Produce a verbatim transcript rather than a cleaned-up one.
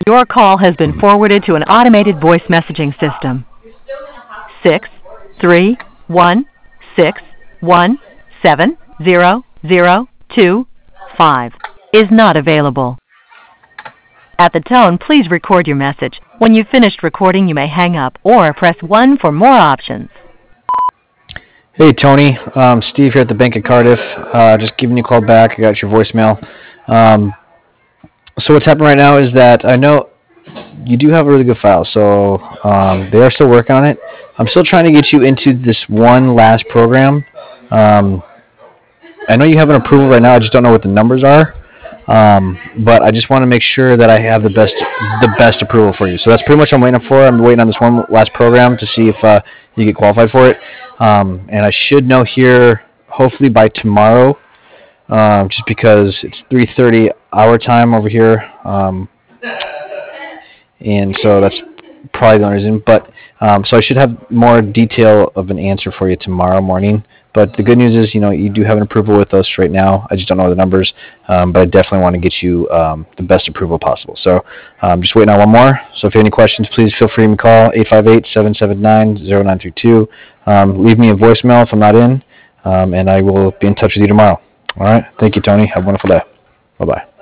Your call has been forwarded to an automated voice messaging system. Six three one six one seven zero zero two five is not available. At the tone, please record your message. When you've finished recording, you may hang up or press one for more options. Hey, Tony. Um, Steve here at the Bank of Cardiff. Uh, just giving you a call back. I got your voicemail. Um, so what's happening right now is that I know you do have a really good file, so um, they are still working on it. I'm still trying to get you into this one last program. Um, I know you have an approval right now. I just don't know what the numbers are. Um, but I just want to make sure that I have the best the best approval for you. So that's pretty much what I'm waiting for. I'm waiting on this one last program to see if uh, you get qualified for it. Um, and I should know here hopefully by tomorrow, um, just because it's three thirty our time over here. Um, and so that's probably the only reason. But um, so I should have more detail of an answer for you tomorrow morning. But the good news is, you know, you do have an approval with us right now. I just don't know the numbers, um, but I definitely want to get you um, the best approval possible. So I'm um, just waiting on one more. So if you have any questions, please feel free to call eight five eight, seven seven nine, zero nine three two. Um, leave me a voicemail if I'm not in, um, and I will be in touch with you tomorrow. All right. Thank you, Tony. Have a wonderful day. Bye-bye.